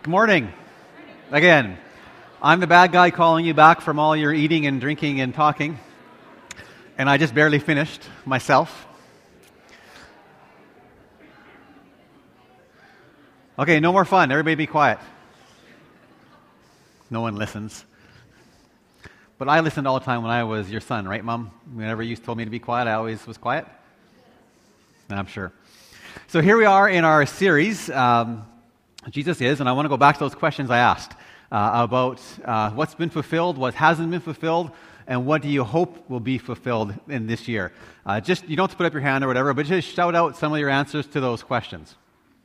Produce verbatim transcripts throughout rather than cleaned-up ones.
Good morning. Again, I'm the bad guy calling you back from all your eating and drinking and talking, and I just barely finished myself. Okay, no more fun. Everybody be quiet. No one listens. But I listened all the time when I was your son, right, Mom? Whenever you told me to be quiet, I always was quiet. I'm sure. So here we are in our series, um, Jesus is, and I want to go back to those questions I asked uh, about uh, what's been fulfilled, what hasn't been fulfilled, and what do you hope will be fulfilled in this year. Uh, just, you don't have to put up your hand or whatever, but just shout out some of your answers to those questions.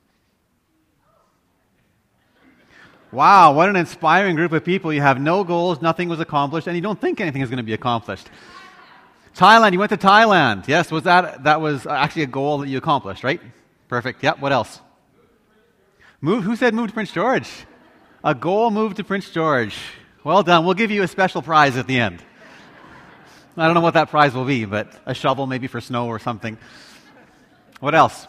Wow, what an inspiring group of people. You have no goals, nothing was accomplished, and you don't think anything is going to be accomplished. Thailand, you went to Thailand. Yes, was that, that was actually a goal that you accomplished, right? Perfect. Yep, what else? Move, who said move to Prince George? A goal moved to Prince George. Well done. We'll give you a special prize at the end. I don't know what that prize will be, but a shovel maybe for snow or something. What else?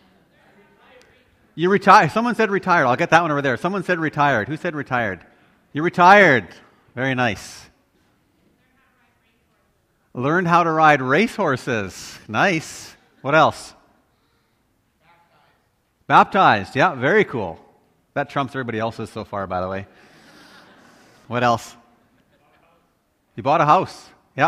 You retired. Someone said retired. I'll get that one over there. Someone said retired. Who said retired? You retired. Very nice. Learned how to ride racehorses. Nice. What else? Baptized. Yeah, very cool. That trumps everybody else's so far, by the way. What else? You bought a house. Yeah. Uh,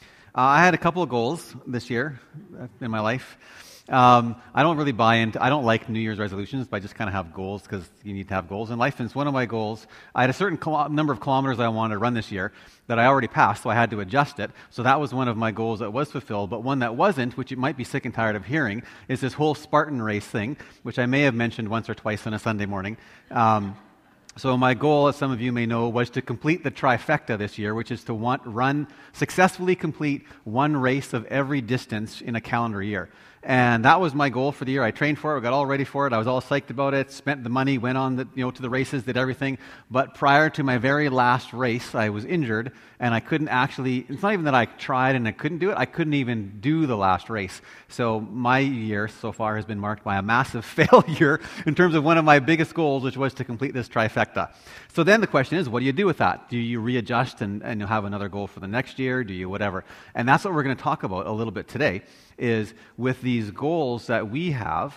I had a couple of goals this year in my life. Um, I don't really buy into, I don't like New Year's resolutions, but I just kind of have goals because you need to have goals in life. And it's one of my goals. I had a certain kilo- number of kilometers I wanted to run this year that I already passed, so I had to adjust it. So that was one of my goals that was fulfilled. But one that wasn't, which you might be sick and tired of hearing, is this whole Spartan race thing, which I may have mentioned once or twice on a Sunday morning. Um, So my goal, as some of you may know, was to complete the trifecta this year, which is to want, run, successfully complete one race of every distance in a calendar year. And that was my goal for the year. I trained for it, I got all ready for it, I was all psyched about it, spent the money, went on the, you know, to the races, did everything. But prior to my very last race, I was injured, and I couldn't actually, it's not even that I tried and I couldn't do it, I couldn't even do the last race. So my year so far has been marked by a massive failure in terms of one of my biggest goals, which was to complete this trifecta. So then the question is, what do you do with that? Do you readjust and, and you'll have another goal for the next year? Do you whatever? And that's what we're going to talk about a little bit today, is with these goals that we have,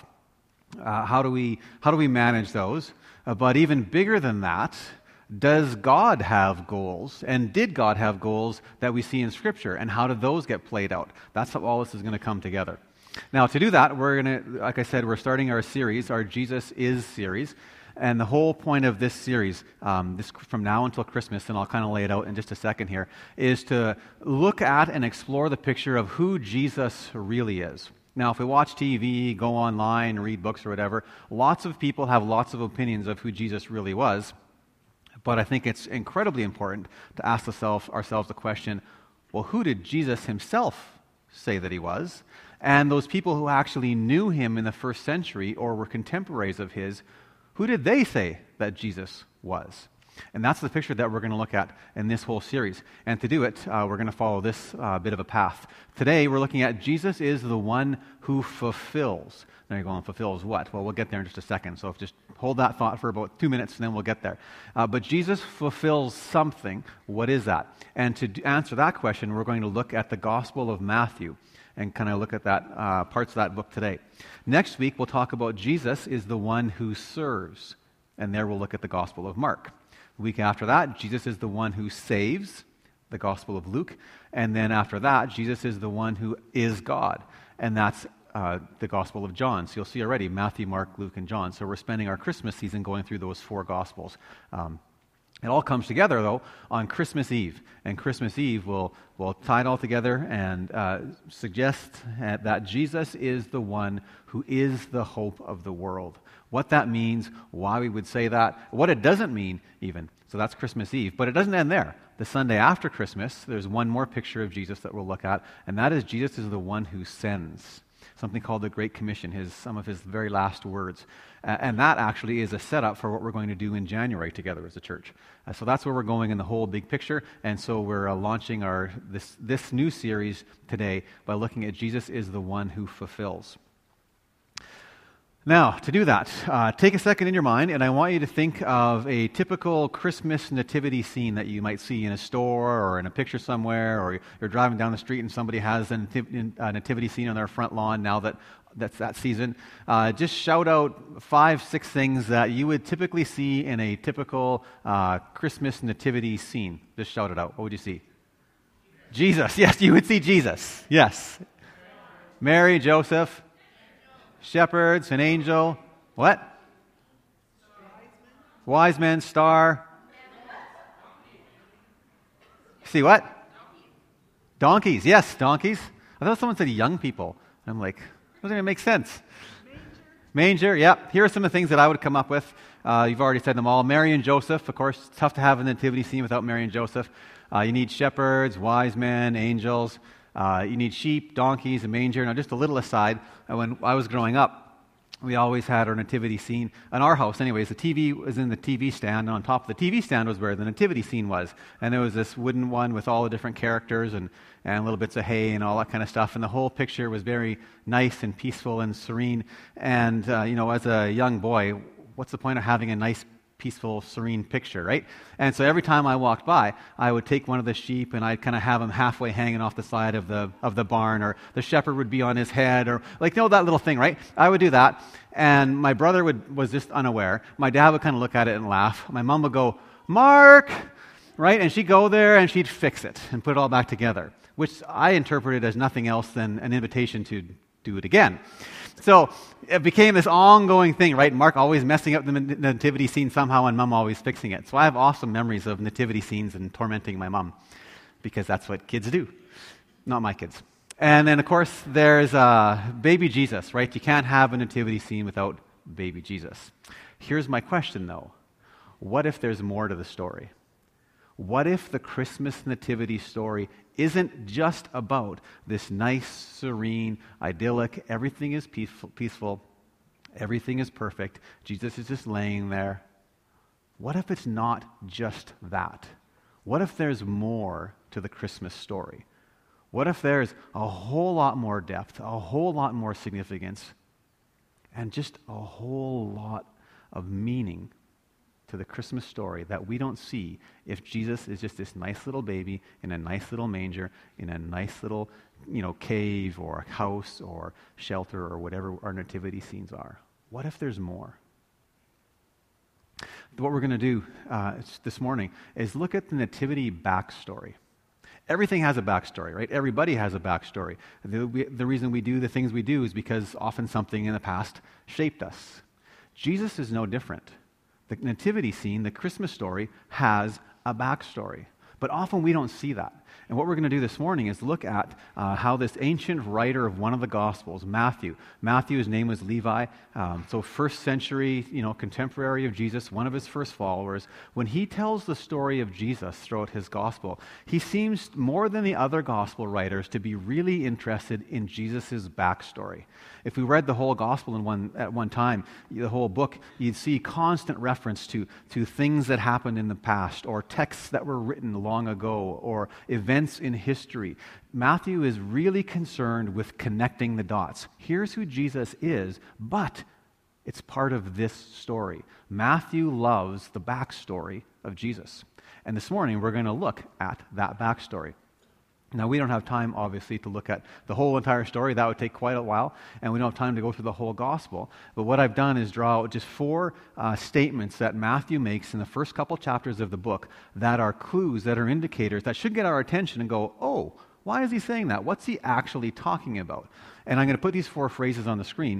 uh, how do we how do we manage those? Uh, but even bigger than that, does God have goals? And did God have goals that we see in Scripture? And how did those get played out? That's how all this is going to come together. Now, to do that, we're going to, like I said, we're starting our series, our Jesus Is series. And the whole point of this series, um, this from now until Christmas, and I'll kind of lay it out in just a second here, is to look at and explore the picture of who Jesus really is. Now, if we watch T V, go online, read books or whatever, lots of people have lots of opinions of who Jesus really was. But I think it's incredibly important to ask ourselves, ourselves the question, well, who did Jesus himself say that he was? And those people who actually knew him in the first century or were contemporaries of his, who did they say that Jesus was? And that's the picture that we're going to look at in this whole series. And to do it, uh, we're going to follow this uh, bit of a path. Today, we're looking at Jesus is the one who fulfills. Now you're going, fulfills what? Well, we'll get there in just a second. So just hold that thought for about two minutes, and then we'll get there. Uh, but Jesus fulfills something. What is that? And to d- answer that question, we're going to look at the Gospel of Matthew and kind of look at that uh, parts of that book today. Next week, we'll talk about Jesus is the one who serves. And there we'll look at the Gospel of Mark. The week after that, Jesus is the one who saves, the Gospel of Luke. And then after that, Jesus is the one who is God. And that's uh, the Gospel of John. So you'll see already Matthew, Mark, Luke, and John. So we're spending our Christmas season going through those four Gospels. Um, It all comes together, though, on Christmas Eve. And Christmas Eve will will tie it all together and uh, suggest uh, that Jesus is the one who is the hope of the world. What that means, why we would say that, what it doesn't mean even. So that's Christmas Eve. But it doesn't end there. The Sunday after Christmas, there's one more picture of Jesus that we'll look at, and that is Jesus is the one who sends. Something called the Great Commission, his some of his very last words. Uh, and that actually is a setup for what we're going to do in January together as a church. Uh, so that's where we're going in the whole big picture. And so we're uh, launching our this this new series today by looking at Jesus is the one who fulfills. Now, to do that, uh, take a second in your mind, and I want you to think of a typical Christmas nativity scene that you might see in a store or in a picture somewhere, or you're driving down the street and somebody has a nativ- a nativity scene on their front lawn now that that's that season. Uh, just shout out five, six things that you would typically see in a typical uh, Christmas nativity scene. Just shout it out. What would you see? Jesus. Yes, you would see Jesus. Yes. Mary, Joseph. Shepherds, an angel. What? Wise men, star. See what? Donkeys. Yes, donkeys. I thought someone said young people. I'm like, doesn't even make sense. Manger. Manger, yeah. Here are some of the things that I would come up with. Uh, you've already said them all. Mary and Joseph, of course. It's tough to have a nativity scene without Mary and Joseph. Uh, you need shepherds, wise men, angels. Uh, you need sheep, donkeys, a manger. Now, just a little aside, uh, when I was growing up, we always had our nativity scene. In our house, anyways, the T V was in the T V stand, and on top of the T V stand was where the nativity scene was. And there was this wooden one with all the different characters and, and little bits of hay and all that kind of stuff. And the whole picture was very nice and peaceful and serene. And, uh, you know, as a young boy, what's the point of having a nice peaceful, serene picture, right? And so every time I walked by, I would take one of the sheep and I'd kind of have him halfway hanging off the side of the of the barn, or the shepherd would be on his head, or like, you know, that little thing, right? I would do that, and my brother would was just unaware. My dad would kind of look at it and laugh. My mom would go, "Mark," right? And she'd go there and she'd fix it and put it all back together, which I interpreted as nothing else than an invitation to do it again. So it became this ongoing thing, right? Mark always messing up the nativity scene somehow, and Mom always fixing it. So I have awesome memories of nativity scenes and tormenting my mom, because that's what kids do. Not my kids. And then, of course, there's uh, baby Jesus, right? You can't have a nativity scene without baby Jesus. Here's my question, though. What if there's more to the story? What if the Christmas nativity story isn't just about this nice, serene, idyllic, everything is peaceful, peaceful, everything is perfect, Jesus is just laying there? What if it's not just that? What if there's more to the Christmas story? What if there's a whole lot more depth, a whole lot more significance, and just a whole lot of meaning to the Christmas story that we don't see if Jesus is just this nice little baby in a nice little manger, in a nice little, you know, cave or house or shelter or whatever our nativity scenes are? What if there's more? What we're going to do uh, this morning is look at the nativity backstory. Everything has a backstory, right? Everybody has a backstory. The, we, the reason we do the things we do is because often something in the past shaped us. Jesus is no different. The nativity scene, the Christmas story, has a backstory. But often we don't see that. And what we're going to do this morning is look at uh, how this ancient writer of one of the Gospels, Matthew, Matthew, his name was Levi, um, so first century, you know, contemporary of Jesus, one of his first followers, when he tells the story of Jesus throughout his Gospel, he seems more than the other Gospel writers to be really interested in Jesus' backstory. If we read the whole Gospel in one at one time, the whole book, you'd see constant reference to, to things that happened in the past, or texts that were written long ago, or events in history. Matthew is really concerned with connecting the dots. Here's who Jesus is, but it's part of this story. Matthew loves the backstory of Jesus. And this morning, we're going to look at that backstory. Now, we don't have time, obviously, to look at the whole entire story. That would take quite a while, and we don't have time to go through the whole gospel. But what I've done is draw out just four uh, statements that Matthew makes in the first couple chapters of the book that are clues, that are indicators, that should get our attention and go, oh, why is he saying that? What's he actually talking about? And I'm going to put these four phrases on the screen,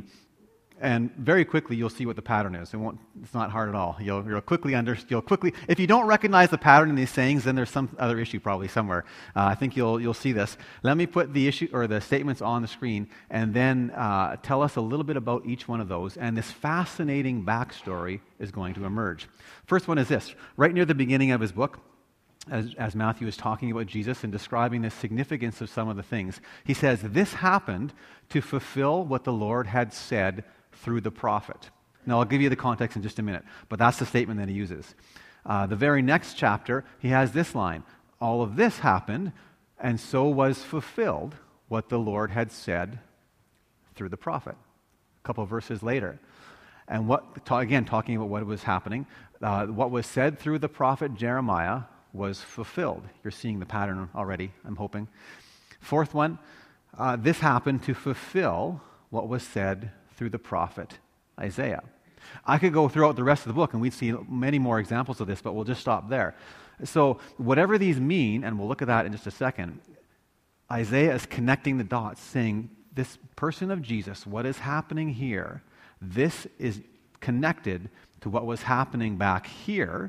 and very quickly you'll see what the pattern is. It won't, it's not hard at all. You'll, you'll quickly under, you'll quickly, if you don't recognize the pattern in these sayings, then there's some other issue probably somewhere. Uh, I think you'll you'll see this. Let me put the issue or the statements on the screen, and then uh, tell us a little bit about each one of those. And this fascinating backstory is going to emerge. First one is this: right near the beginning of his book, As, as Matthew is talking about Jesus and describing the significance of some of the things, he says, this happened to fulfill what the Lord had said through the prophet. Now, I'll give you the context in just a minute, but that's the statement that he uses. Uh, the very next chapter, he has this line: all of this happened, and so was fulfilled what the Lord had said through the prophet. couple of verses later. And what, ta- again, talking about what was happening, uh, what was said through the prophet Jeremiah was fulfilled. You're seeing the pattern already, I'm hoping. Fourth one, uh, this happened to fulfill what was said through the prophet Isaiah. I could go throughout the rest of the book and we'd see many more examples of this, but we'll just stop there. So whatever these mean, and we'll look at that in just a second, Isaiah is connecting the dots, saying this person of Jesus, what is happening here, this is connected to what was happening back here,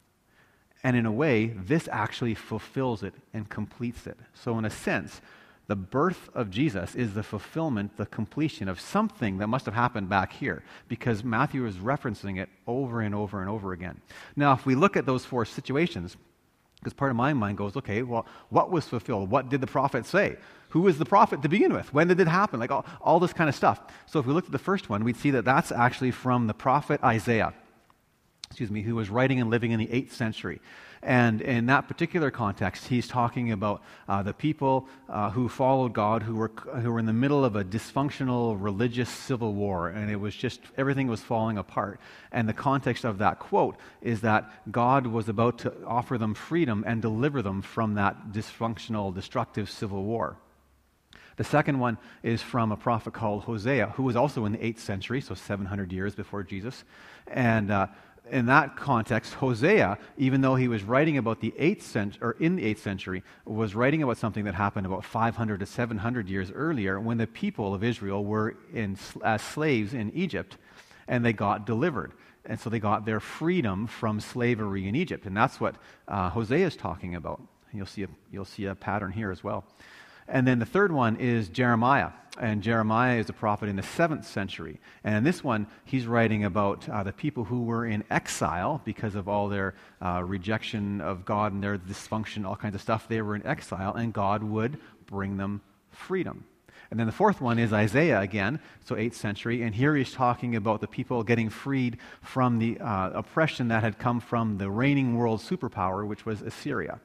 and in a way, this actually fulfills it and completes it. So in a sense, the birth of Jesus is the fulfillment, the completion of something that must have happened back here, because Matthew is referencing it over and over and over again. Now, if we look at those four situations, because part of my mind goes, okay, well, what was fulfilled? What did the prophet say? Who was the prophet to begin with? When did it happen? Like all, all this kind of stuff. So if we looked at the first one, we'd see that that's actually from the prophet Isaiah, excuse me, who was writing and living in the eighth century. And in that particular context, he's talking about uh, the people uh, who followed God, who were who were in the middle of a dysfunctional religious civil war, and it was just, everything was falling apart. And the context of that quote is that God was about to offer them freedom and deliver them from that dysfunctional, destructive civil war. The second one is from a prophet called Hosea, who was also in the eighth century, so seven hundred years before Jesus. And uh, in that context, Hosea, even though he was writing about the eighth century, or in the eighth century, was writing about something that happened about five hundred to seven hundred years earlier, when the people of Israel were in, as slaves in Egypt, and they got delivered. And so they got their freedom from slavery in Egypt. And that's what uh, Hosea is talking about. You'll see a, you'll see a pattern here as well. And then the third one is Jeremiah. And Jeremiah is a prophet in the seventh century. And in this one, he's writing about uh, the people who were in exile because of all their uh, rejection of God and their dysfunction, all kinds of stuff. They were in exile, and God would bring them freedom. And then the fourth one is Isaiah again, so eighth century. And here he's talking about the people getting freed from the uh, oppression that had come from the reigning world superpower, which was Assyria.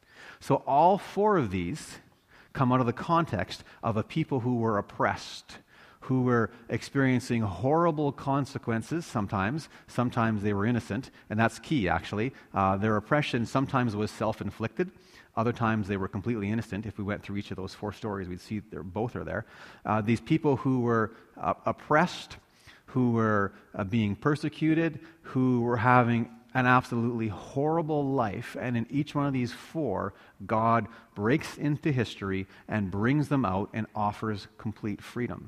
So all four of these come out of the context of a people who were oppressed, who were experiencing horrible consequences sometimes. Sometimes they were innocent, and that's key, actually. Uh, their oppression sometimes was self-inflicted. Other times they were completely innocent. If we went through each of those four stories, we'd see they're, both are there. Uh, these people who were uh, oppressed, who were uh, being persecuted, who were having an absolutely horrible life, and in each one of these four, God breaks into history and brings them out and offers complete freedom.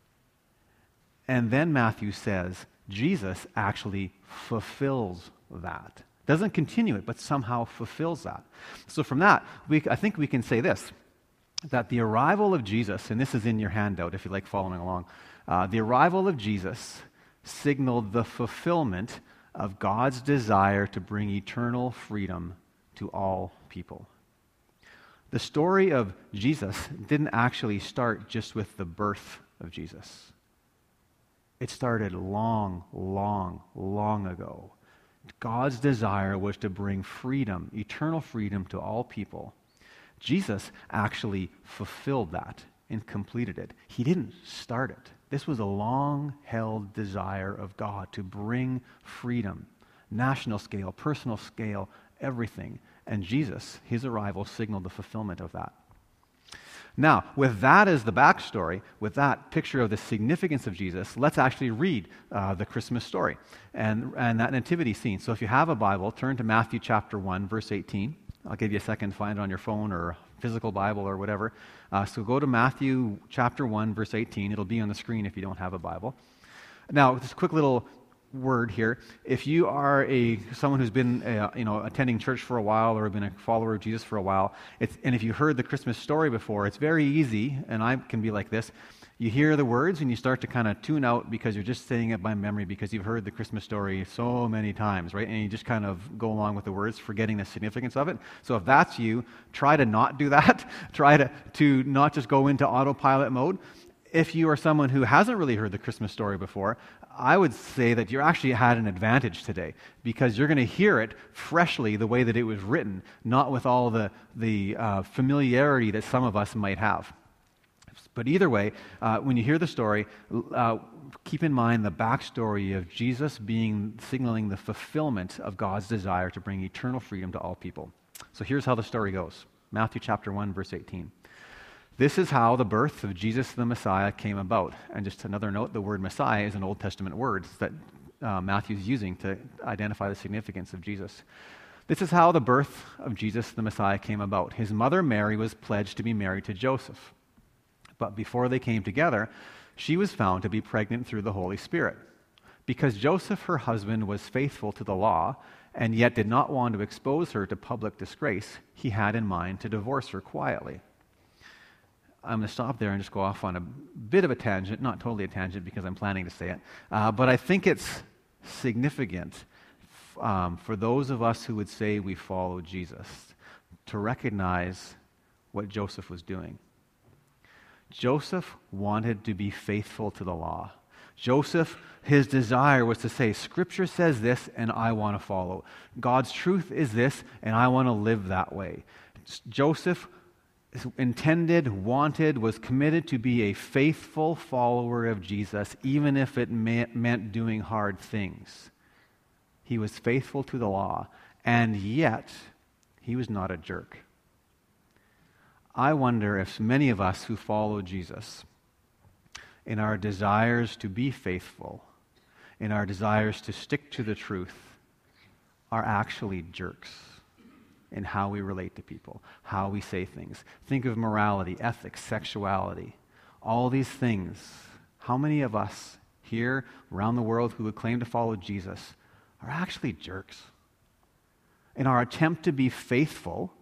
And then Matthew says, Jesus actually fulfills that. Doesn't continue it, but somehow fulfills that. So from that, we, I think we can say this, that the arrival of Jesus, and this is in your handout if you like following along, uh, the arrival of Jesus signaled the fulfillment of God's desire to bring eternal freedom to all people. The story of Jesus didn't actually start just with the birth of Jesus. It started long, long, long ago. God's desire was to bring freedom, eternal freedom to all people. Jesus actually fulfilled that and completed it. He didn't start it. This was a long-held desire of God to bring freedom, national scale, personal scale, everything. And Jesus, his arrival, signaled the fulfillment of that. Now, with that as the backstory, with that picture of the significance of Jesus, let's actually read uh, the Christmas story and, and that nativity scene. So if you have a Bible, turn to Matthew chapter one, verse eighteen. I'll give you a second to find it on your phone or physical Bible or whatever. Uh, so go to Matthew chapter one, verse eighteen. It'll be on the screen if you don't have a Bible. Now, just a quick little word here. If you are a someone who's been uh, you know attending church for a while or been a follower of Jesus for a while, it's, and if you heard the Christmas story before, it's very easy, and I can be like this. You hear the words and you start to kind of tune out because you're just saying it by memory because you've heard the Christmas story so many times, right? And you just kind of go along with the words, forgetting the significance of it. So if that's you, try to not do that. Try to, to not just go into autopilot mode. If you are someone who hasn't really heard the Christmas story before, I would say that you actually had an advantage today because you're going to hear it freshly the way that it was written, not with all the, the uh, familiarity that some of us might have. But either way, uh, when you hear the story, uh, keep in mind the backstory of Jesus being signaling the fulfillment of God's desire to bring eternal freedom to all people. So here's how the story goes. Matthew chapter one, verse eighteen. This is how the birth of Jesus the Messiah came about. And just another note, the word Messiah is an Old Testament word that uh, Matthew's using to identify the significance of Jesus. This is how the birth of Jesus the Messiah came about. His mother Mary was pledged to be married to Joseph. But before they came together, she was found to be pregnant through the Holy Spirit. Because Joseph, her husband, was faithful to the law and yet did not want to expose her to public disgrace, he had in mind to divorce her quietly. I'm going to stop there and just go off on a bit of a tangent, not totally a tangent because I'm planning to say it, uh, but I think it's significant um, for those of us who would say we follow Jesus to recognize what Joseph was doing. Joseph wanted to be faithful to the law. Joseph, his desire was to say, Scripture says this and I want to follow. God's truth is this and I want to live that way. Joseph intended, wanted, was committed to be a faithful follower of Jesus, even if it meant, meant doing hard things. He was faithful to the law, and yet he was not a jerk. I wonder if many of us who follow Jesus, in our desires to be faithful, in our desires to stick to the truth, are actually jerks in how we relate to people, how we say things. Think of morality, ethics, sexuality, all these things. How many of us here around the world who would claim to follow Jesus are actually jerks? In our attempt to be faithful,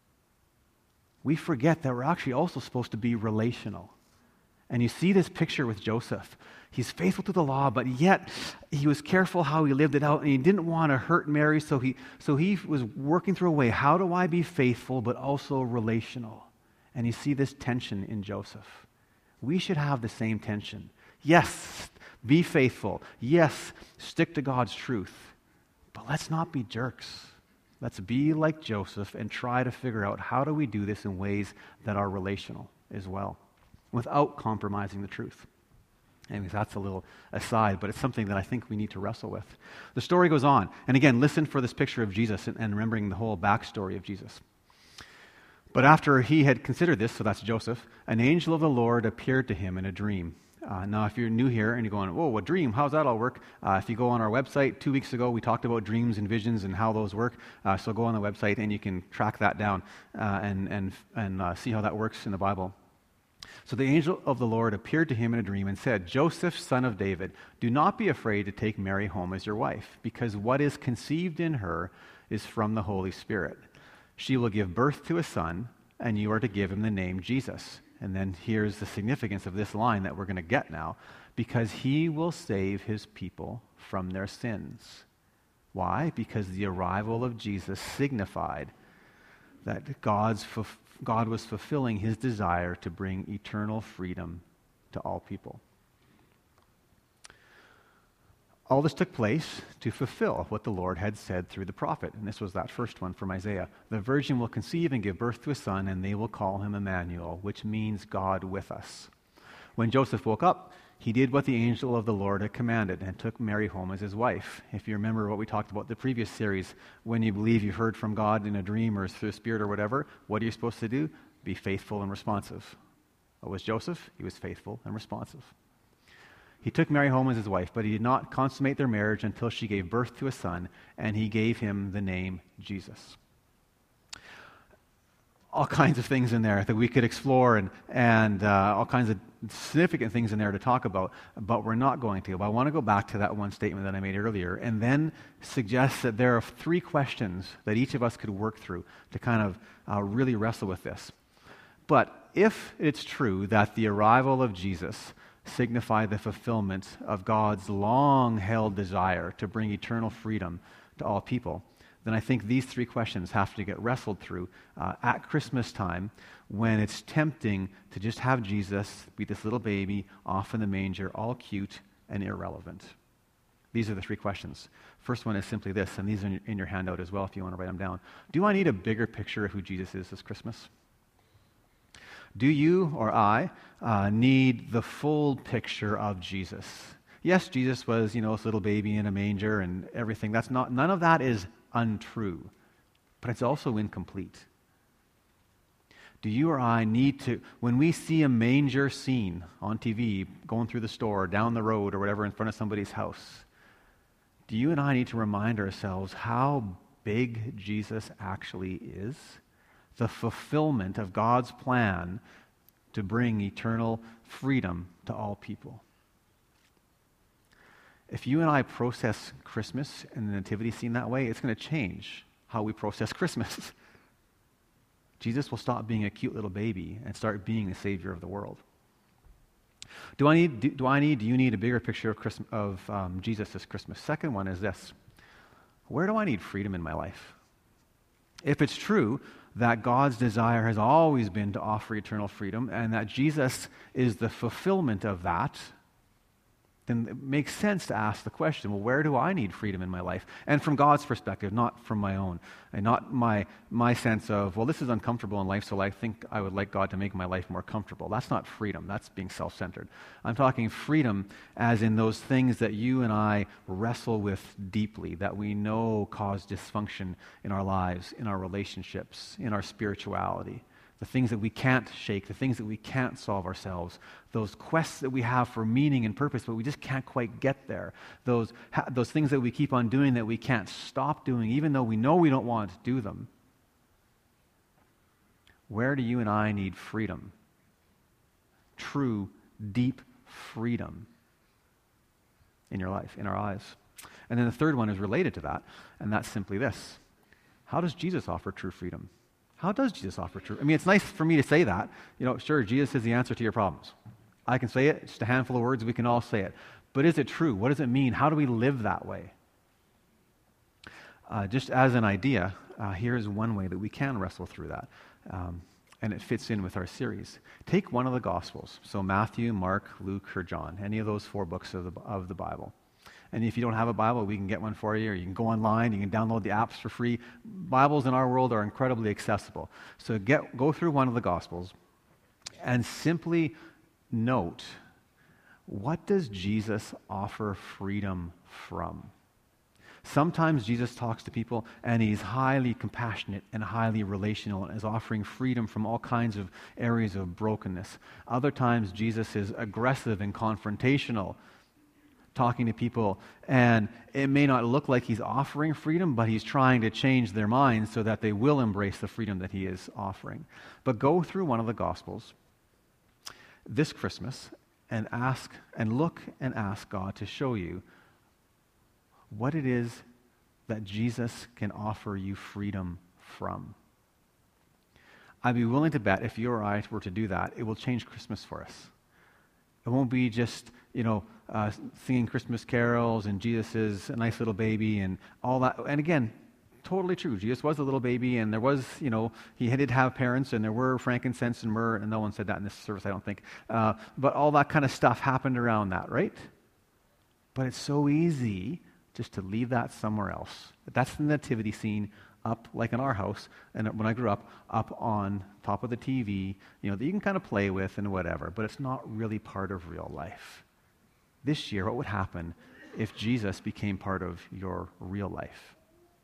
we forget that we're actually also supposed to be relational. And you see this picture with Joseph. He's faithful to the law, but yet he was careful how he lived it out, and he didn't want to hurt Mary, so he so he was working through a way, how do I be faithful but also relational? And you see this tension in Joseph. We should have the same tension. Yes, be faithful. Yes, stick to God's truth. But let's not be jerks. Let's be like Joseph and try to figure out how do we do this in ways that are relational as well, without compromising the truth. Anyways, that's a little aside, but it's something that I think we need to wrestle with. The story goes on. And again, listen for this picture of Jesus and, and remembering the whole backstory of Jesus. But after he had considered this, so that's Joseph, an angel of the Lord appeared to him in a dream. Uh, now, if you're new here and you're going, whoa, a dream, how's that all work? Uh, if you go on our website, two weeks ago, we talked about dreams and visions and how those work. Uh, so go on the website and you can track that down uh, and, and, and uh, see how that works in the Bible. So the angel of the Lord appeared to him in a dream and said, Joseph, son of David, do not be afraid to take Mary home as your wife, because what is conceived in her is from the Holy Spirit. She will give birth to a son, and you are to give him the name Jesus. And then here's the significance of this line that we're going to get now, because he will save his people from their sins. Why? Because the arrival of Jesus signified that God's fulfillment God was fulfilling his desire to bring eternal freedom to all people. All this took place to fulfill what the Lord had said through the prophet. And this was that first one from Isaiah. The virgin will conceive and give birth to a son, and they will call him Emmanuel, which means God with us. When Joseph woke up, he did what the angel of the Lord had commanded and took Mary home as his wife. If you remember what we talked about in the previous series, when you believe you heard from God in a dream or through the Spirit or whatever, what are you supposed to do? Be faithful and responsive. What was Joseph? He was faithful and responsive. He took Mary home as his wife, but he did not consummate their marriage until she gave birth to a son, and he gave him the name Jesus. All kinds of things in there that we could explore and, and uh, all kinds of significant things in there to talk about, but we're not going to. But I want to go back to that one statement that I made earlier and then suggest that there are three questions that each of us could work through to kind of uh, really wrestle with this. But if it's true that the arrival of Jesus signified the fulfillment of God's long-held desire to bring eternal freedom to all people, then I think these three questions have to get wrestled through uh, at Christmas time, when it's tempting to just have Jesus be this little baby off in the manger, all cute and irrelevant. These are the three questions. First one is simply this, and these are in your handout as well if you want to write them down. Do I need a bigger picture of who Jesus is this Christmas? Do you or I uh, need the full picture of Jesus? Yes, Jesus was, you know, this little baby in a manger and everything. That's not, none of that is untrue, but it's also incomplete. Do you or I need to, when we see a manger scene on T V, going through the store, down the road, or whatever, in front of somebody's house, do you and I need to remind ourselves how big Jesus actually is? The fulfillment of God's plan to bring eternal freedom to all people. If you and I process Christmas and the nativity scene that way, it's going to change how we process Christmas. Jesus will stop being a cute little baby and start being the Savior of the world. Do I need, do, do I need, do you need a bigger picture of, Christ, of um, Jesus this Christmas? Second one is this. Where do I need freedom in my life? If it's true that God's desire has always been to offer eternal freedom and that Jesus is the fulfillment of that, then it makes sense to ask the question, well, where do I need freedom in my life? And from God's perspective, not from my own. And not my my sense of, well, this is uncomfortable in life, so I think I would like God to make my life more comfortable. That's not freedom. That's being self-centered. I'm talking freedom as in those things that you and I wrestle with deeply, that we know cause dysfunction in our lives, in our relationships, in our spirituality. The things that we can't shake, the things that we can't solve ourselves, those quests that we have for meaning and purpose, but we just can't quite get there. Those, ha- those things that we keep on doing that we can't stop doing, even though we know we don't want to do them. Where do you and I need freedom? True, deep freedom in your life, in our lives. And then the third one is related to that, and that's simply this. How does Jesus offer true freedom? How does Jesus offer true? I mean, it's nice for me to say that. You know, sure, Jesus is the answer to your problems. I can say it, just a handful of words, we can all say it. But is it true? What does it mean? How do we live that way? Uh, just as an idea, uh, here's one way that we can wrestle through that. Um, and it fits in with our series. Take one of the Gospels. So Matthew, Mark, Luke, or John. Any of those four books of the, of the Bible. And if you don't have a Bible, we can get one for you, or you can go online, you can download the apps for free. Bibles in our world are incredibly accessible. So get go through one of the Gospels and simply note, what does Jesus offer freedom from? Sometimes Jesus talks to people and he's highly compassionate and highly relational and is offering freedom from all kinds of areas of brokenness. Other times Jesus is aggressive and confrontational, talking to people, and it may not look like he's offering freedom, but he's trying to change their minds so that they will embrace the freedom that he is offering. But go through one of the Gospels this Christmas and ask and look and ask God to show you what it is that Jesus can offer you freedom from. I'd be willing to bet if you or I were to do that, it will change Christmas for us. It won't be just, you know, uh, singing Christmas carols and Jesus is a nice little baby and all that. And again, totally true. Jesus was a little baby and there was, you know, he did have parents and there were frankincense and myrrh, and no one said that in this service, I don't think. Uh, but all that kind of stuff happened around that, right? But it's so easy just to leave that somewhere else. That's the nativity scene up, like in our house, and when I grew up, up on top of the T V, you know, that you can kind of play with and whatever, but it's not really part of real life. This year, what would happen if Jesus became part of your real life?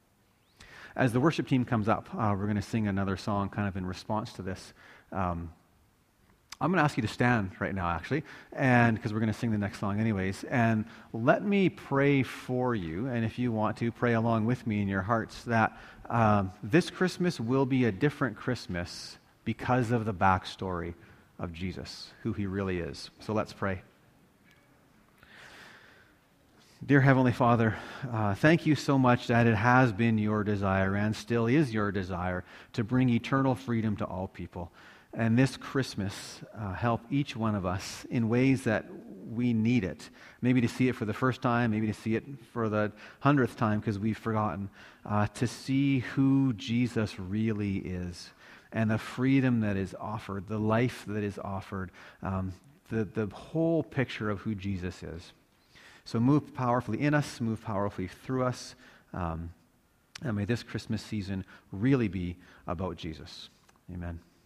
As the worship team comes up, uh, we're going to sing another song kind of in response to this. Um, I'm going to ask you to stand right now, actually, and because we're going to sing the next song anyways. And let me pray for you, and if you want to, pray along with me in your hearts that um, this Christmas will be a different Christmas because of the backstory of Jesus, who he really is. So let's pray. Dear Heavenly Father, uh, thank you so much that it has been your desire and still is your desire to bring eternal freedom to all people. And this Christmas, uh, help each one of us in ways that we need it. Maybe to see it for the first time, maybe to see it for the hundredth time because we've forgotten. Uh, to see who Jesus really is and the freedom that is offered, the life that is offered, um, the, the whole picture of who Jesus is. So move powerfully in us, move powerfully through us, um, and may this Christmas season really be about Jesus. Amen.